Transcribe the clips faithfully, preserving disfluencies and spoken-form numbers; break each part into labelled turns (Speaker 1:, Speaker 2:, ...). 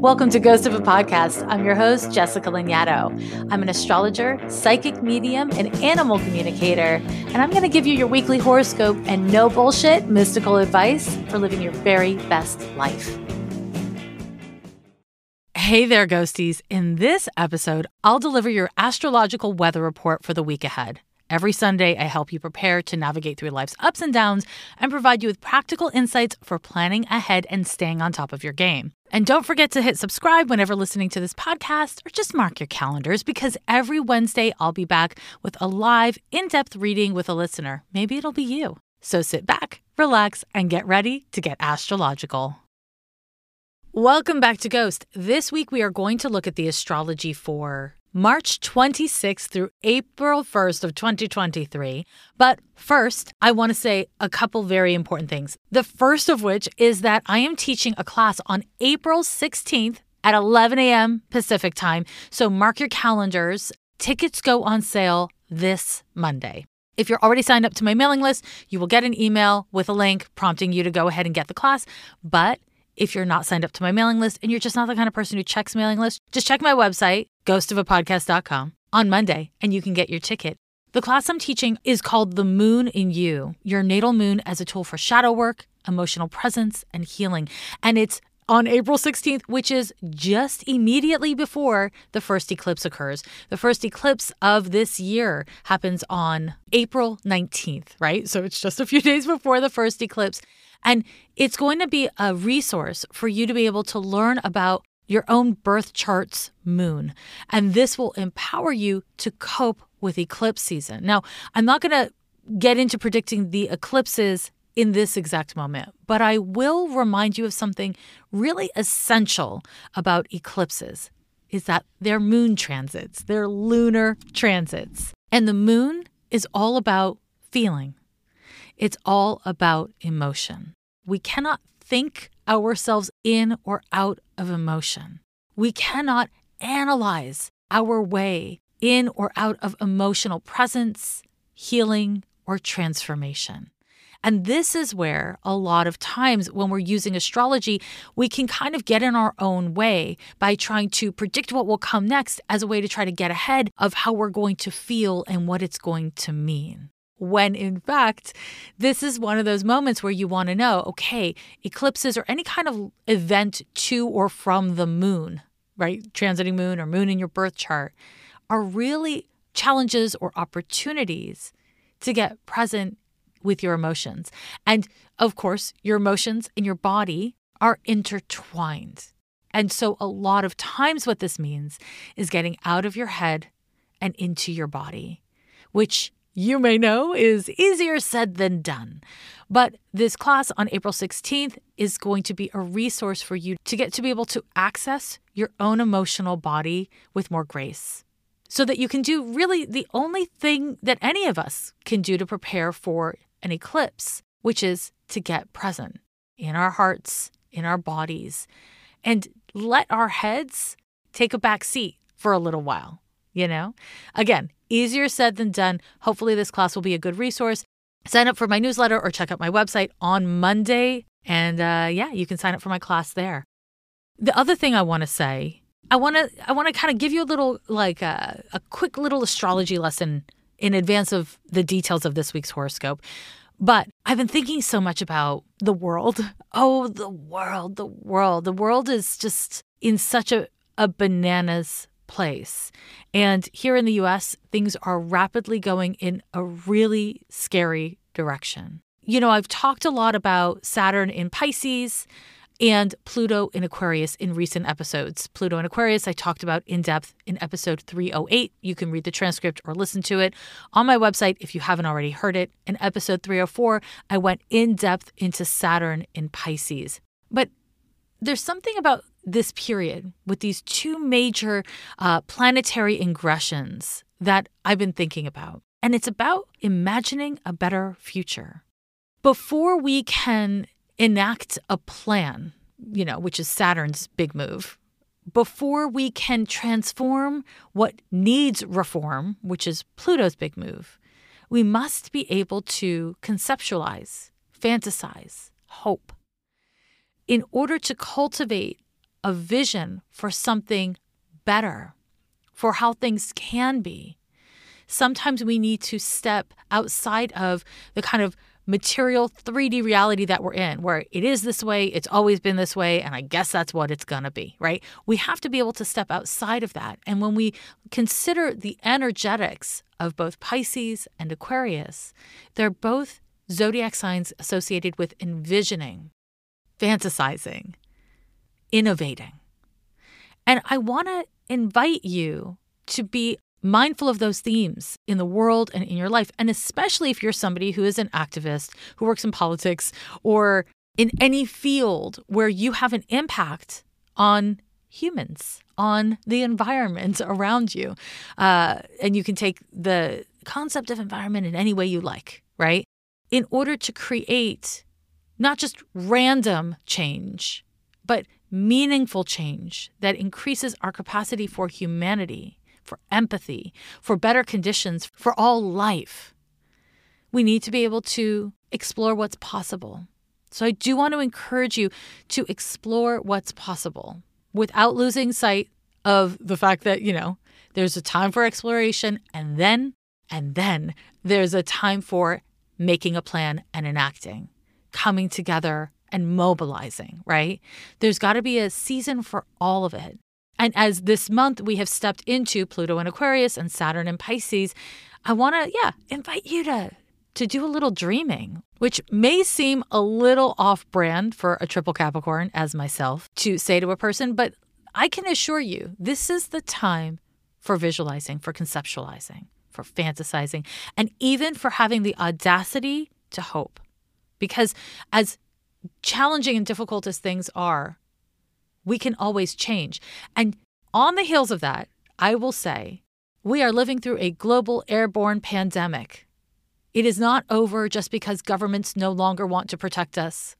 Speaker 1: Welcome to Ghost of a Podcast. I'm your host, Jessica Lanyadoo. I'm an astrologer, psychic medium, and animal communicator, and I'm going to give you your weekly horoscope and no bullshit mystical advice for living your very best life. Hey there, ghosties. In this episode, I'll deliver your astrological weather report for the week ahead. Every Sunday, I help you prepare to navigate through life's ups and downs and provide you with practical insights for planning ahead and staying on top of your game. And don't forget to hit subscribe whenever listening to this podcast, or just mark your calendars, because every Wednesday I'll be back with a live, in-depth reading with a listener. Maybe it'll be you. So sit back, relax, and get ready to get astrological. Welcome back to Ghost. This week we are going to look at the astrology for March twenty-sixth through April first of twenty twenty-three. But first, I want to say a couple very important things. The first of which is that I am teaching a class on April sixteenth at eleven a.m. Pacific time. So mark your calendars. Tickets go on sale this Monday. If you're already signed up to my mailing list, you will get an email with a link prompting you to go ahead and get the class. But if you're not signed up to my mailing list and you're just not the kind of person who checks mailing lists, just check my website, ghost of a podcast dot com, on Monday, and you can get your ticket. The class I'm teaching is called The Moon in You, your natal moon as a tool for shadow work, emotional presence, and healing. And it's on April sixteenth, which is just immediately before the first eclipse occurs. The first eclipse of this year happens on April nineteenth, right? So it's just a few days before the first eclipse. And it's going to be a resource for you to be able to learn about your own birth chart's moon. And this will empower you to cope with eclipse season. Now, I'm not going to get into predicting the eclipses in this exact moment, but I will remind you of something really essential about eclipses, is that they're moon transits, they're lunar transits. And the moon is all about feeling. It's all about emotion. We cannot think ourselves in or out of emotion. We cannot analyze our way in or out of emotional presence, healing, or transformation. And this is where a lot of times when we're using astrology, we can kind of get in our own way by trying to predict what will come next as a way to try to get ahead of how we're going to feel and what it's going to mean. When in fact, this is one of those moments where you want to know, okay, eclipses or any kind of event to or from the moon, right? Transiting moon or moon in your birth chart are really challenges or opportunities to get present with your emotions. And of course, your emotions and your body are intertwined. And so a lot of times what this means is getting out of your head and into your body, which you may know is easier said than done. But this class on April sixteenth is going to be a resource for you to get to be able to access your own emotional body with more grace, so that you can do really the only thing that any of us can do to prepare for an eclipse, which is to get present in our hearts, in our bodies, and let our heads take a back seat for a little while. You know, again, easier said than done. Hopefully this class will be a good resource. Sign up for my newsletter or check out my website on Monday. And uh, yeah, you can sign up for my class there. The other thing I want to say, I want to I want to kind of give you a little, like uh, a quick little astrology lesson in advance of the details of this week's horoscope. But I've been thinking so much about the world. Oh, the world, the world. The world is just in such a, a bananas place. And here in the U S, things are rapidly going in a really scary direction. You know, I've talked a lot about Saturn in Pisces and Pluto in Aquarius in recent episodes. Pluto in Aquarius, I talked about in depth in episode three oh eight. You can read the transcript or listen to it on my website if you haven't already heard it. In episode three oh four, I went in depth into Saturn in Pisces. But there's something about this period with these two major uh, planetary ingressions that I've been thinking about. And it's about imagining a better future. Before we can enact a plan, you know, which is Saturn's big move, before we can transform what needs reform, which is Pluto's big move, we must be able to conceptualize, fantasize, hope. In order to cultivate a vision for something better, for how things can be. Sometimes we need to step outside of the kind of material three D reality that we're in, where it is this way, it's always been this way, and I guess that's what it's going to be, right? We have to be able to step outside of that. And when we consider the energetics of both Pisces and Aquarius, they're both zodiac signs associated with envisioning, fantasizing, innovating. And I want to invite you to be mindful of those themes in the world and in your life, and especially if you're somebody who is an activist, who works in politics, or in any field where you have an impact on humans, on the environment around you. Uh, and you can take the concept of environment in any way you like, right? In order to create not just random change, but meaningful change that increases our capacity for humanity, for empathy, for better conditions for all life. We need to be able to explore what's possible. So I do want to encourage you to explore what's possible without losing sight of the fact that, you know, there's a time for exploration and then, and then there's a time for making a plan and enacting, coming together and mobilizing, right? There's got to be a season for all of it. And as this month we have stepped into Pluto in Aquarius and Saturn in Pisces, I want to, yeah, invite you to, to do a little dreaming, which may seem a little off-brand for a triple Capricorn as myself to say to a person, but I can assure you this is the time for visualizing, for conceptualizing, for fantasizing, and even for having the audacity to hope. Because as challenging and difficult as things are, we can always change. And on the heels of that, I will say, we are living through a global airborne pandemic. It is not over just because governments no longer want to protect us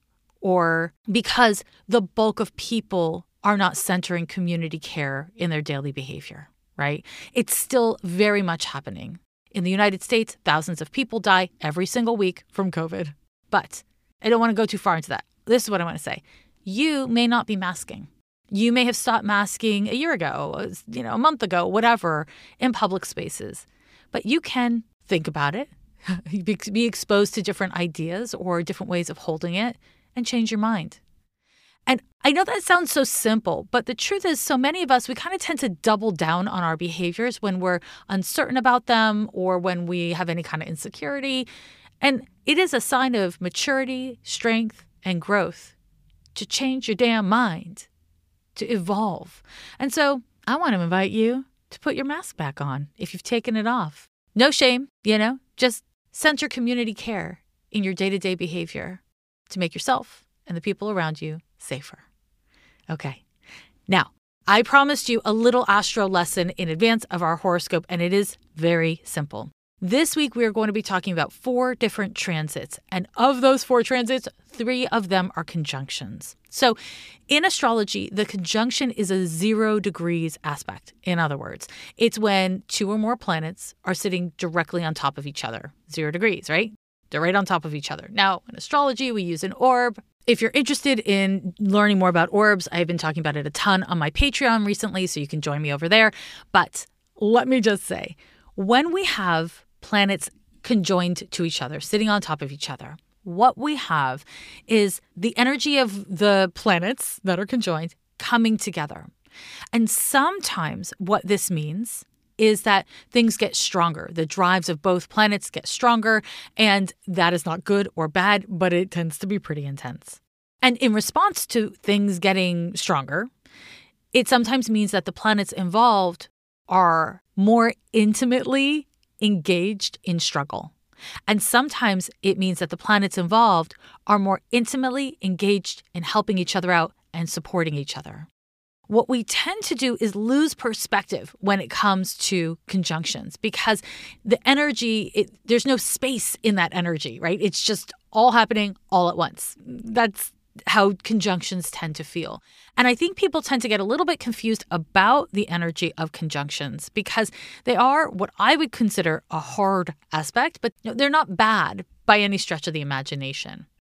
Speaker 1: or because the bulk of people are not centering community care in their daily behavior, right? It's still very much happening. In the United States, thousands of people die every single week from COVID. But I don't want to go too far into that. This is what I want to say. You may not be masking. You may have stopped masking a year ago, you know, a month ago, whatever, in public spaces. But you can think about it, be exposed to different ideas or different ways of holding it, and change your mind. And I know that sounds so simple, but the truth is so many of us, we kind of tend to double down on our behaviors when we're uncertain about them or when we have any kind of insecurity. And it is a sign of maturity, strength, and growth to change your damn mind, to evolve. And so I want to invite you to put your mask back on if you've taken it off. No shame, you know, just center community care in your day-to-day behavior to make yourself and the people around you safer. Okay. Now, I promised you a little astro lesson in advance of our horoscope, and it is very simple. This week, we are going to be talking about four different transits. And of those four transits, three of them are conjunctions. So in astrology, the conjunction is a zero degrees aspect. In other words, it's when two or more planets are sitting directly on top of each other. Zero degrees, right? They're right on top of each other. Now, in astrology, we use an orb. If you're interested in learning more about orbs, I've been talking about it a ton on my Patreon recently, so you can join me over there. But let me just say, when we have planets conjoined to each other, sitting on top of each other, what we have is the energy of the planets that are conjoined coming together. And sometimes what this means is that things get stronger. The drives of both planets get stronger, and that is not good or bad, but it tends to be pretty intense. And in response to things getting stronger, it sometimes means that the planets involved are more intimately engaged in struggle. And sometimes it means that the planets involved are more intimately engaged in helping each other out and supporting each other. What we tend to do is lose perspective when it comes to conjunctions because the energy, it, there's no space in that energy, right? It's just all happening all at once. That's how conjunctions tend to feel. And I think people tend to get a little bit confused about the energy of conjunctions because they are what I would consider a hard aspect, but they're not bad by any stretch of the imagination.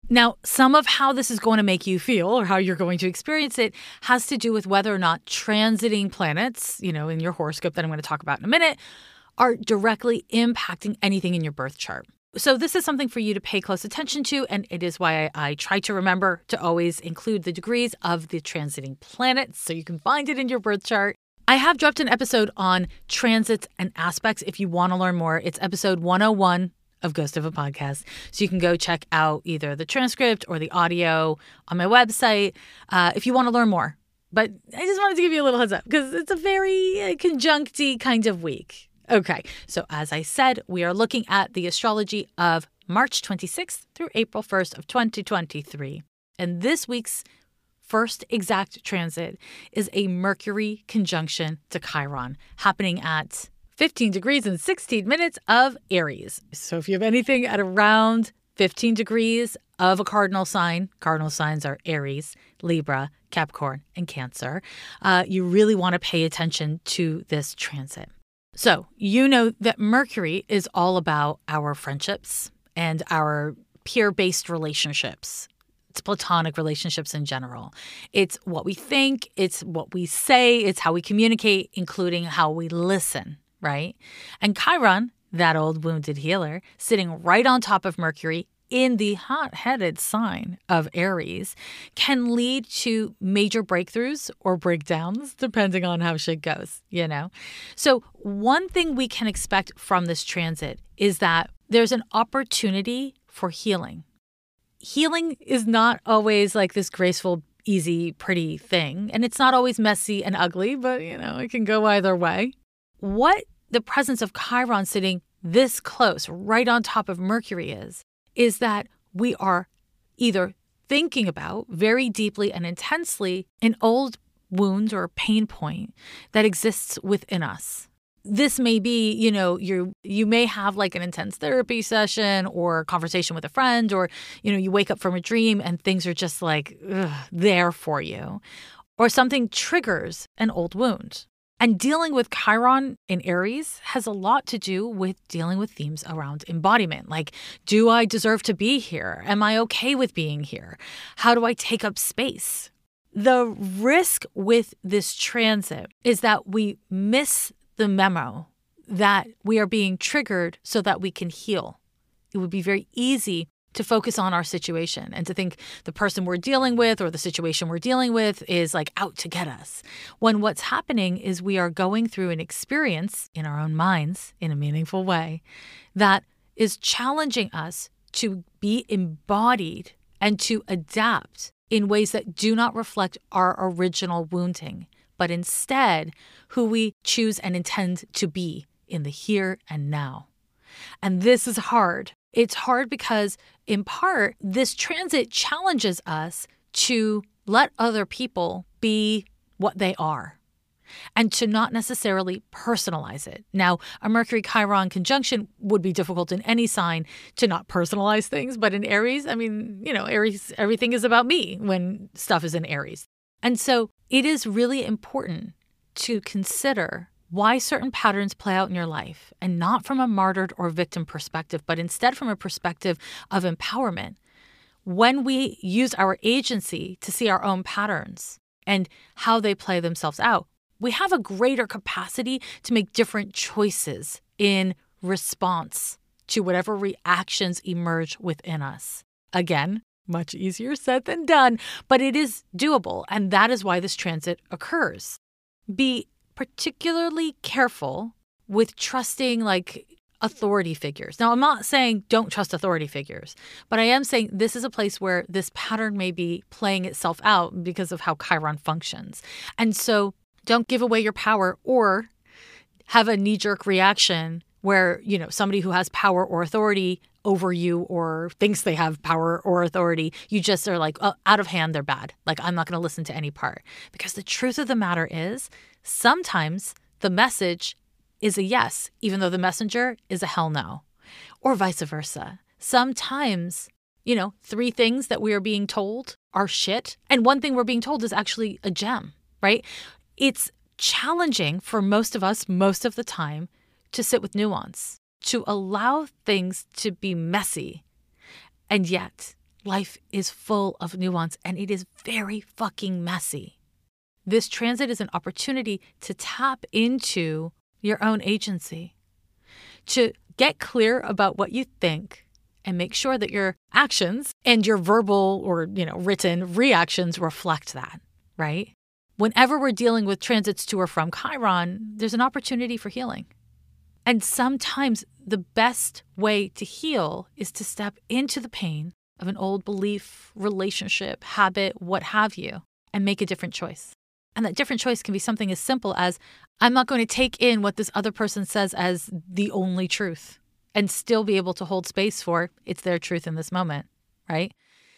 Speaker 1: Now, some of how this is going to make you feel or how you're going to experience it has to do with whether or not transiting planets, you know, in your horoscope that I'm going to talk about in a minute, are directly impacting anything in your birth chart. So this is something for you to pay close attention to, and it is why I, I try to remember to always include the degrees of the transiting planets so you can find it in your birth chart. I have dropped an episode on transits and aspects. If you want to learn more, it's episode one oh one of Ghost of a Podcast. So you can go check out either the transcript or the audio on my website uh, if you want to learn more. But I just wanted to give you a little heads up because it's a very uh, conjuncty kind of week. Okay, so as I said, we are looking at the astrology of March twenty-sixth through April first of twenty twenty-three. And this week's first exact transit is a Mercury conjunction to Chiron happening at fifteen degrees and sixteen minutes of Aries. So if you have anything at around fifteen degrees of a cardinal sign, cardinal signs are Aries, Libra, Capricorn, and Cancer, uh, you really want to pay attention to this transit. So you know that Mercury is all about our friendships and our peer-based relationships. It's platonic relationships in general. It's what we think, it's what we say, it's how we communicate, including how we listen. Right? And Chiron, that old wounded healer, sitting right on top of Mercury in the hot-headed sign of Aries, can lead to major breakthroughs or breakdowns, depending on how shit goes, you know? So one thing we can expect from this transit is that there's an opportunity for healing. Healing is not always like this graceful, easy, pretty thing. And it's not always messy and ugly, but, you know, it can go either way. What the presence of Chiron sitting this close, right on top of Mercury is, is that we are either thinking about very deeply and intensely an old wound or pain point that exists within us. This may be, you know, you you may have like an intense therapy session or conversation with a friend, or, you know, you wake up from a dream and things are just like ugh, there for you, or something triggers an old wound. And dealing with Chiron in Aries has a lot to do with dealing with themes around embodiment. Like, do I deserve to be here? Am I okay with being here? How do I take up space? The risk with this transit is that we miss the memo that we are being triggered so that we can heal. It would be very easy to focus on our situation and to think the person we're dealing with or the situation we're dealing with is like out to get us. When what's happening is we are going through an experience in our own minds in a meaningful way that is challenging us to be embodied and to adapt in ways that do not reflect our original wounding, but instead who we choose and intend to be in the here and now. And this is hard. It's hard because, in part, this transit challenges us to let other people be what they are and to not necessarily personalize it. Now, a Mercury-Chiron conjunction would be difficult in any sign to not personalize things, but in Aries, I mean, you know, Aries, everything is about me when stuff is in Aries. And so it is really important to consider why certain patterns play out in your life, and not from a martyred or victim perspective, but instead from a perspective of empowerment. When we use our agency to see our own patterns and how they play themselves out, we have a greater capacity to make different choices in response to whatever reactions emerge within us. Again, much easier said than done, but it is doable, and that is why this transit occurs. Be particularly careful with trusting like authority figures. Now, I'm not saying don't trust authority figures, but I am saying this is a place where this pattern may be playing itself out because of how Chiron functions. And so don't give away your power or have a knee-jerk reaction where, you know, somebody who has power or authority over you or thinks they have power or authority, you just are like, oh, out of hand, they're bad. Like, I'm not going to listen to any part. Because the truth of the matter is, sometimes the message is a yes, even though the messenger is a hell no, or vice versa. Sometimes, you know, three things that we are being told are shit, and one thing we're being told is actually a gem, right? It's challenging for most of us, most of the time, to sit with nuance, to allow things to be messy, and yet life is full of nuance and it is very fucking messy. This transit is an opportunity to tap into your own agency, to get clear about what you think and make sure that your actions and your verbal or, you know, written reactions reflect that, right? Whenever we're dealing with transits to or from Chiron, there's an opportunity for healing. And sometimes the best way to heal is to step into the pain of an old belief, relationship, habit, what have you, and make a different choice. And that different choice can be something as simple as, I'm not going to take in what this other person says as the only truth and still be able to hold space for it's their truth in this moment, right?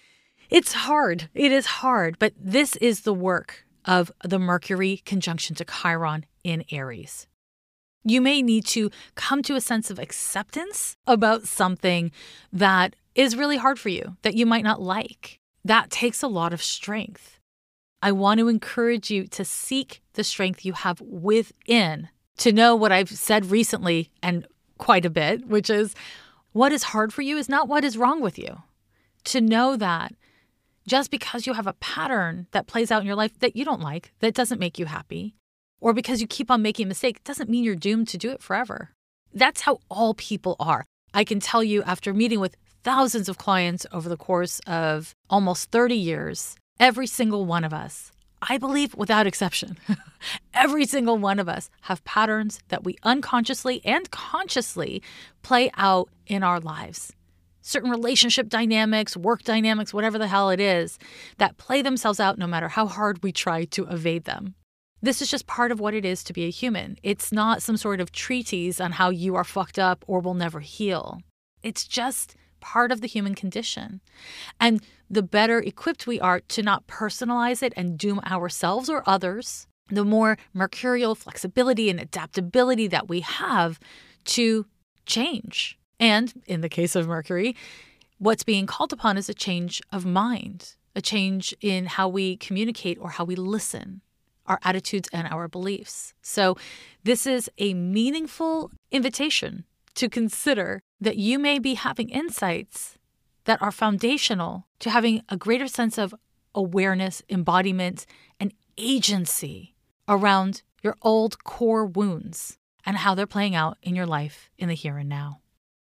Speaker 1: It's hard. It is hard. But this is the work of the Mercury conjunction to Chiron in Aries. You may need to come to a sense of acceptance about something that is really hard for you, that you might not like. That takes a lot of strength. I want to encourage you to seek the strength you have within to know what I've said recently and quite a bit, which is what is hard for you is not what is wrong with you. To know that just because you have a pattern that plays out in your life that you don't like, that doesn't make you happy, or because you keep on making a mistake, doesn't mean you're doomed to do it forever. That's how all people are. I can tell you after meeting with thousands of clients over the course of almost thirty years, every single one of us, I believe without exception, every single one of us have patterns that we unconsciously and consciously play out in our lives. Certain relationship dynamics, work dynamics, whatever the hell it is, that play themselves out no matter how hard we try to evade them. This is just part of what it is to be a human. It's not some sort of treatise on how you are fucked up or will never heal. It's just part of the human condition. And the better equipped we are to not personalize it and doom ourselves or others, the more mercurial flexibility and adaptability that we have to change. And in the case of Mercury, what's being called upon is a change of mind, a change in how we communicate or how we listen, our attitudes and our beliefs. So this is a meaningful invitation to consider that you may be having insights that are foundational to having a greater sense of awareness, embodiment, and agency around your old core wounds and how they're playing out in your life in the here and now.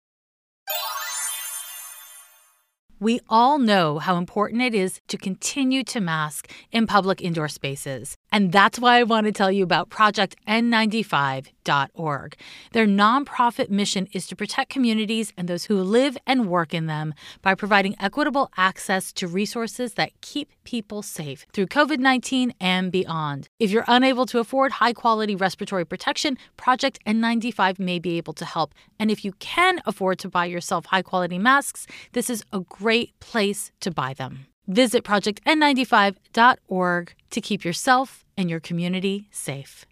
Speaker 1: We all know how important it is to continue to mask in public indoor spaces. And that's why I want to tell you about Project N ninety-five dot org. Their nonprofit mission is to protect communities and those who live and work in them by providing equitable access to resources that keep people safe through covid nineteen and beyond. If you're unable to afford high-quality respiratory protection, Project N ninety-five may be able to help. And if you can afford to buy yourself high-quality masks, this is a great place to buy them. Visit Project N ninety-five dot org to keep yourself and your community safe.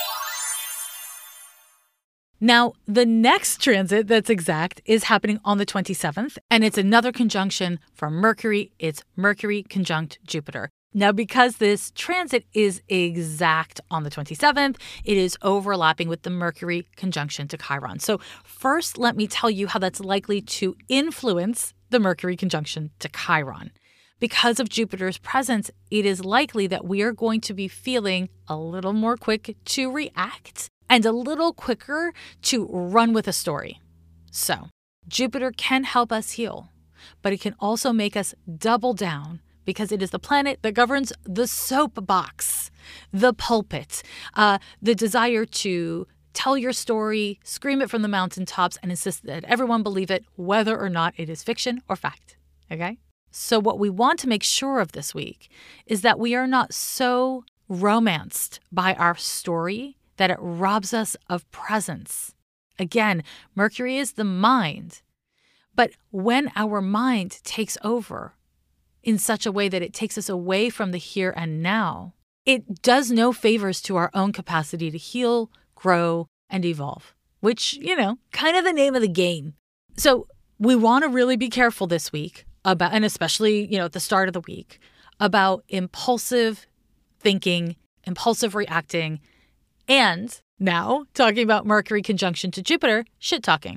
Speaker 1: Now, the next transit that's exact is happening on the twenty-seventh, and it's another conjunction from Mercury. It's Mercury conjunct Jupiter. Now, because this transit is exact on the twenty-seventh, it is overlapping with the Mercury conjunction to Chiron. So first, let me tell you how that's likely to influence the Mercury conjunction to Chiron. Because of Jupiter's presence, it is likely that we are going to be feeling a little more quick to react and a little quicker to run with a story. So, Jupiter can help us heal, but it can also make us double down because it is the planet that governs the soapbox, the pulpit, uh, the desire to tell your story, scream it from the mountaintops, and insist that everyone believe it, whether or not it is fiction or fact. Okay? So what we want to make sure of this week is that we are not so romanced by our story that it robs us of presence. Again, Mercury is the mind. But when our mind takes over in such a way that it takes us away from the here and now, it does no favors to our own capacity to heal, grow, and evolve, which, you know, kind of the name of the game. So we want to really be careful this week about, and especially, you know, at the start of the week, about impulsive thinking, impulsive reacting, and now talking about Mercury conjunction to Jupiter, shit talking.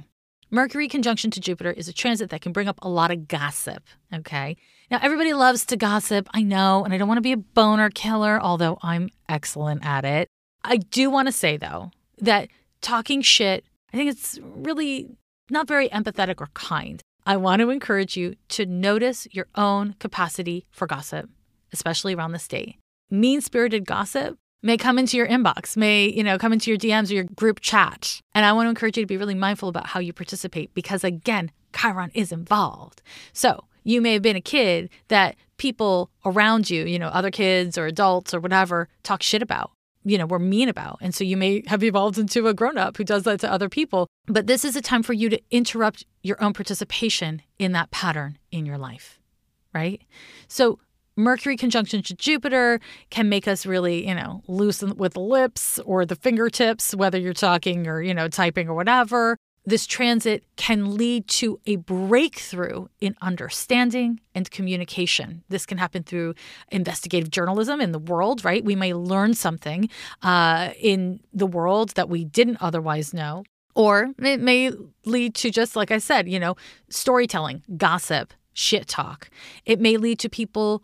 Speaker 1: Mercury conjunction to Jupiter is a transit that can bring up a lot of gossip, okay? Now, everybody loves to gossip, I know, and I don't want to be a boner killer, although I'm excellent at it. I do want to say, though, that talking shit, I think it's really not very empathetic or kind. I want to encourage you to notice your own capacity for gossip, especially around this date. Mean-spirited gossip may come into your inbox, may, you know, come into your D Ms or your group chat. And I want to encourage you to be really mindful about how you participate because, again, Chiron is involved. So you may have been a kid that people around you, you know, other kids or adults or whatever, talk shit about, you know, were mean about. And so you may have evolved into a grown-up who does that to other people. But this is a time for you to interrupt your own participation in that pattern in your life, right? So Mercury conjunction to Jupiter can make us really, you know, loose with the lips or the fingertips, whether you're talking or, you know, typing or whatever. This transit can lead to a breakthrough in understanding and communication. This can happen through investigative journalism in the world, right? We may learn something uh, in the world that we didn't otherwise know. Or it may lead to just, like I said, you know, storytelling, gossip, shit talk. It may lead to people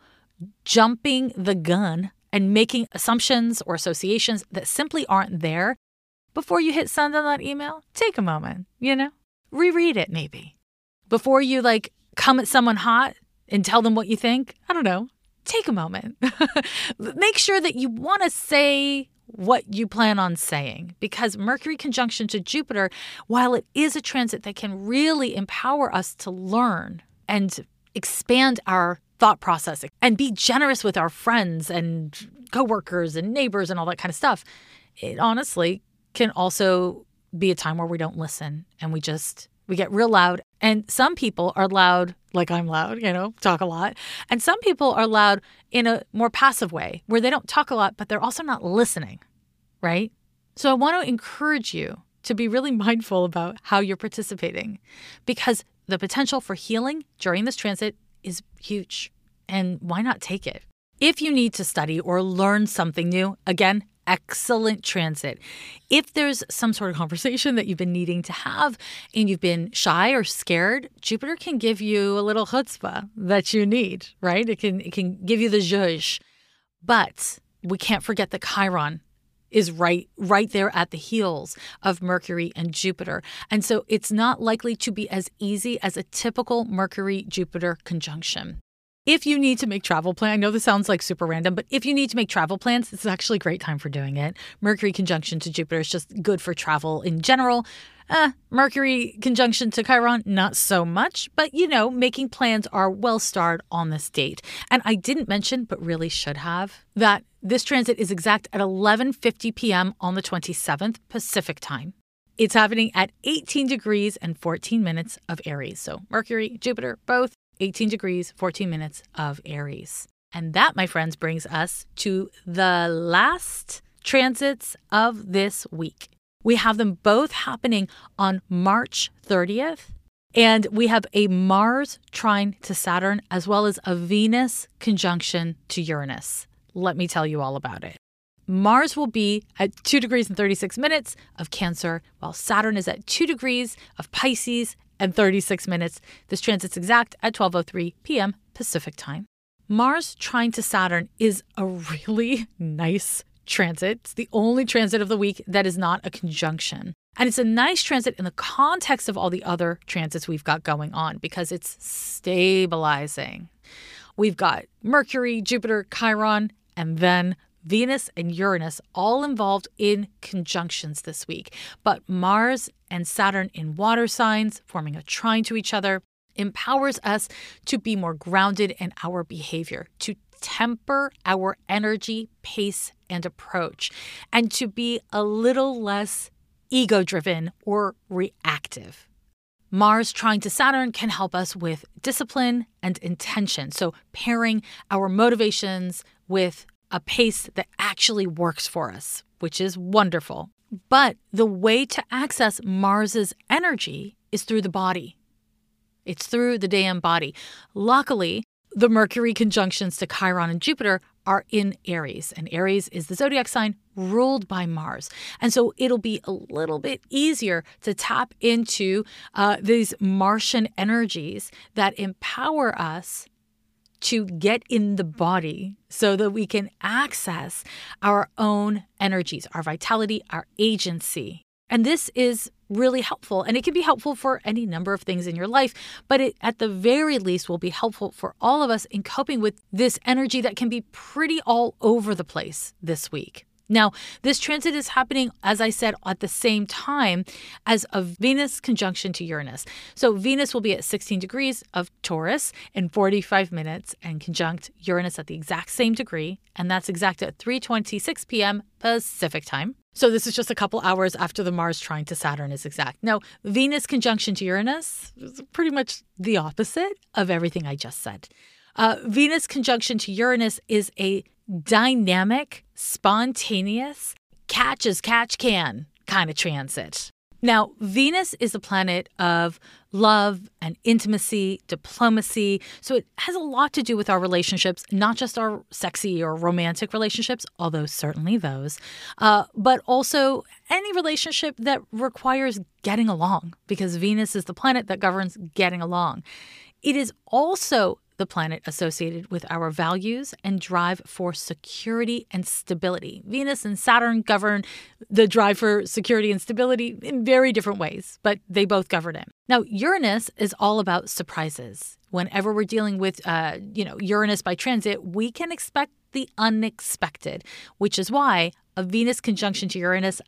Speaker 1: jumping the gun and making assumptions or associations that simply aren't there. Before you hit send on that email, take a moment, you know, reread it maybe. Before you like come at someone hot and tell them what you think, I don't know, take a moment. Make sure that you want to say what you plan on saying because Mercury conjunction to Jupiter, while it is a transit that can really empower us to learn and expand our thought process and be generous with our friends and coworkers and neighbors and all that kind of stuff, it honestly can also be a time where we don't listen and we just, we get real loud. And some people are loud, like I'm loud, you know, talk a lot. And some people are loud in a more passive way where they don't talk a lot, but they're also not listening, right? So I want to encourage you to be really mindful about how you're participating because the potential for healing during this transit is huge. And why not take it? If you need to study or learn something new, again, excellent transit. If there's some sort of conversation that you've been needing to have and you've been shy or scared, Jupiter can give you a little chutzpah that you need, right? It can it can give you the zhuzh. But we can't forget that Chiron is right right there at the heels of Mercury and Jupiter. And so it's not likely to be as easy as a typical Mercury-Jupiter conjunction. If you need to make travel plans, I know this sounds like super random, but if you need to make travel plans, it's actually a great time for doing it. Mercury conjunction to Jupiter is just good for travel in general. Uh, Mercury conjunction to Chiron, not so much, but you know, making plans are well starred on this date. And I didn't mention, but really should have, that this transit is exact at eleven fifty p.m. on the twenty-seventh Pacific time. It's happening at eighteen degrees and fourteen minutes of Aries. So Mercury, Jupiter, both eighteen degrees, fourteen minutes of Aries. And that, my friends, brings us to the last transits of this week. We have them both happening on March thirtieth. And we have a Mars trine to Saturn as well as a Venus conjunction to Uranus. Let me tell you all about it. Mars will be at two degrees and thirty-six minutes of Cancer, while Saturn is at two degrees of Pisces and thirty-six minutes. This transit's exact at twelve oh three p.m. Pacific time. Mars trine to Saturn is a really nice transit. It's the only transit of the week that is not a conjunction. And it's a nice transit in the context of all the other transits we've got going on because it's stabilizing. We've got Mercury, Jupiter, Chiron, and then Venus and Uranus all involved in conjunctions this week. But Mars and Saturn in water signs, forming a trine to each other, empowers us to be more grounded in our behavior, to temper our energy, pace, and approach, and to be a little less ego-driven or reactive. Mars trine to Saturn can help us with discipline and intention, so pairing our motivations with a pace that actually works for us, which is wonderful. But the way to access Mars's energy is through the body. It's through the damn body. Luckily, the Mercury conjunctions to Chiron and Jupiter are in Aries, and Aries is the zodiac sign ruled by Mars. And so it'll be a little bit easier to tap into uh, these Martian energies that empower us to get in the body so that we can access our own energies, our vitality, our agency. And this is really helpful, and it can be helpful for any number of things in your life, but it at the very least will be helpful for all of us in coping with this energy that can be pretty all over the place this week. Now, this transit is happening, as I said, at the same time as a Venus conjunction to Uranus. So Venus will be at sixteen degrees of Taurus in forty-five minutes and conjunct Uranus at the exact same degree, and that's exact at three twenty-six p.m. Pacific time. So this is just a couple hours after the Mars trine to Saturn is exact. Now, Venus conjunction to Uranus is pretty much the opposite of everything I just said. Uh, Venus conjunction to Uranus is a dynamic, spontaneous, catch as catch can kind of transit. Now, Venus is a planet of love and intimacy, diplomacy. So it has a lot to do with our relationships, not just our sexy or romantic relationships, although certainly those, uh, but also any relationship that requires getting along, because Venus is the planet that governs getting along. It is also the planet associated with our values and drive for security and stability. Venus and Saturn govern the drive for security and stability in very different ways, but they both govern it. Now, Uranus is all about surprises. Whenever we're dealing with, uh, you know, Uranus by transit, we can expect the unexpected, which is why a Venus conjunction to Uranus,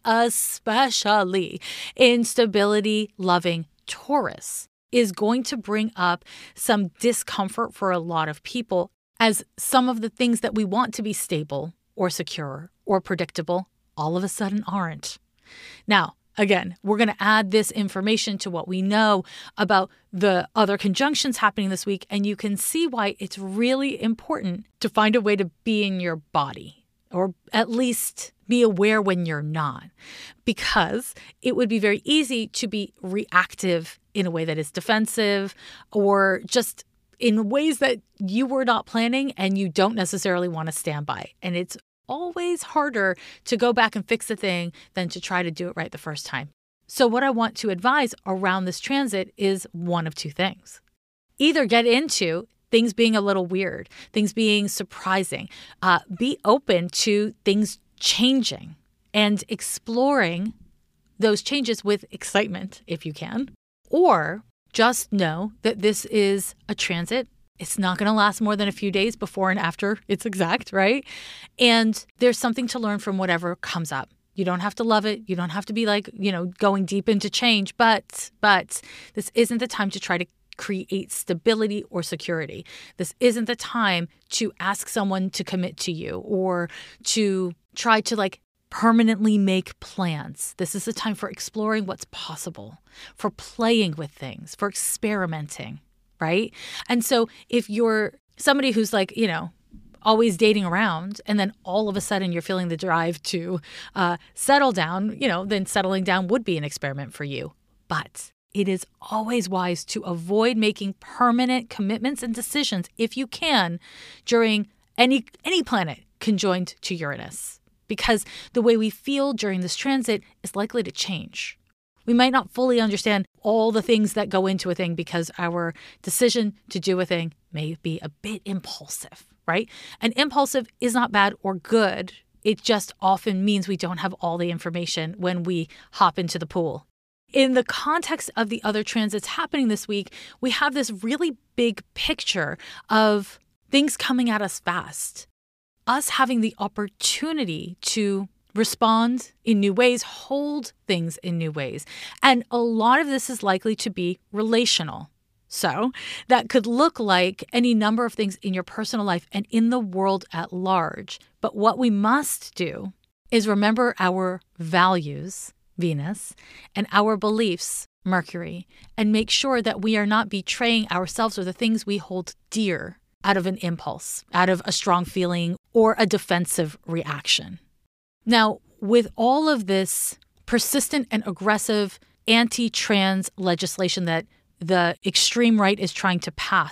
Speaker 1: especially in stability-loving Taurus, is going to bring up some discomfort for a lot of people, as some of the things that we want to be stable or secure or predictable all of a sudden aren't. Now, again, we're going to add this information to what we know about the other conjunctions happening this week, and you can see why it's really important to find a way to be in your body, or at least be aware when you're not, because it would be very easy to be reactive in a way that is defensive, or just in ways that you were not planning and you don't necessarily want to stand by. And it's always harder to go back and fix a thing than to try to do it right the first time. So what I want to advise around this transit is one of two things. Either get into things being a little weird, things being surprising, uh, be open to things changing and exploring those changes with excitement if you can. Or just know that this is a transit. It's not going to last more than a few days before and after it's exact, right? And there's something to learn from whatever comes up. You don't have to love it. You don't have to be like, you know, going deep into change, but but this isn't the time to try to create stability or security. This isn't the time to ask someone to commit to you or to try to like permanently make plans. This is the time for exploring what's possible, for playing with things, for experimenting, right? And so if you're somebody who's like, you know, always dating around, and then all of a sudden you're feeling the drive to uh, settle down, you know, then settling down would be an experiment for you. But it is always wise to avoid making permanent commitments and decisions, if you can, during any any planet conjoined to Uranus, because the way we feel during this transit is likely to change. We might not fully understand all the things that go into a thing because our decision to do a thing may be a bit impulsive, right? And impulsive is not bad or good. It just often means we don't have all the information when we hop into the pool. In the context of the other transits happening this week, we have this really big picture of things coming at us fast. Us having the opportunity to respond in new ways, hold things in new ways. And a lot of this is likely to be relational. So that could look like any number of things in your personal life and in the world at large. But what we must do is remember our values, Venus, and our beliefs, Mercury, and make sure that we are not betraying ourselves or the things we hold dear out of an impulse, out of a strong feeling, or a defensive reaction. Now, with all of this persistent and aggressive anti-trans legislation that the extreme right is trying to pass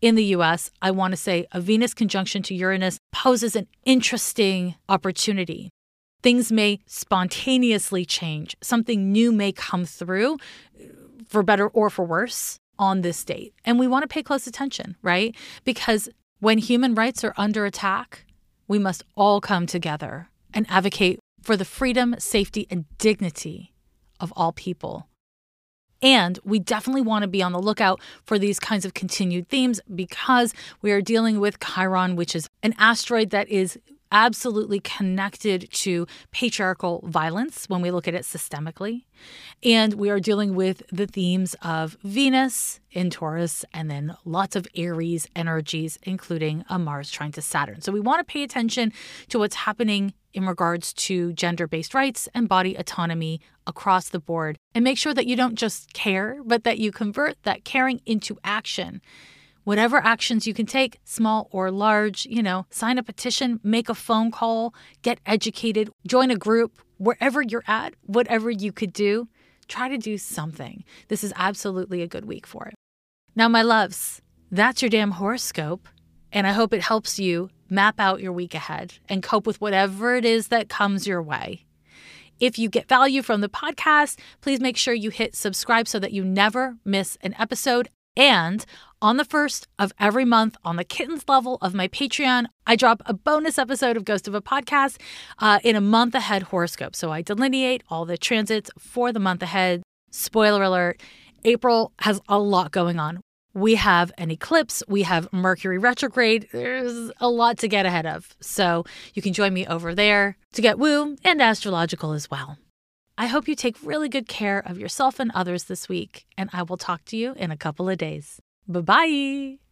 Speaker 1: in the U S, I want to say a Venus conjunction to Uranus poses an interesting opportunity. Things may spontaneously change. Something new may come through, for better or for worse, on this date. And we want to pay close attention, right? Because when human rights are under attack, we must all come together and advocate for the freedom, safety, and dignity of all people. And we definitely want to be on the lookout for these kinds of continued themes because we are dealing with Chiron, which is an asteroid that is absolutely connected to patriarchal violence when we look at it systemically. And we are dealing with the themes of Venus in Taurus and then lots of Aries energies, including a Mars trine to Saturn. So we want to pay attention to what's happening in regards to gender-based rights and body autonomy across the board, and make sure that you don't just care, but that you convert that caring into action. Whatever actions you can take, small or large, you know, sign a petition, make a phone call, get educated, join a group, wherever you're at, whatever you could do, try to do something. This is absolutely a good week for it. Now, my loves, that's your damn horoscope, and I hope it helps you map out your week ahead and cope with whatever it is that comes your way. If you get value from the podcast, please make sure you hit subscribe so that you never miss an episode. And on the first of every month on the kittens level of my Patreon, I drop a bonus episode of Ghost of a Podcast uh, in a month ahead horoscope. So I delineate all the transits for the month ahead. Spoiler alert, April has a lot going on. We have an eclipse. We have Mercury retrograde. There's a lot to get ahead of. So you can join me over there to get woo and astrological as well. I hope you take really good care of yourself and others this week, and I will talk to you in a couple of days. Bye-bye.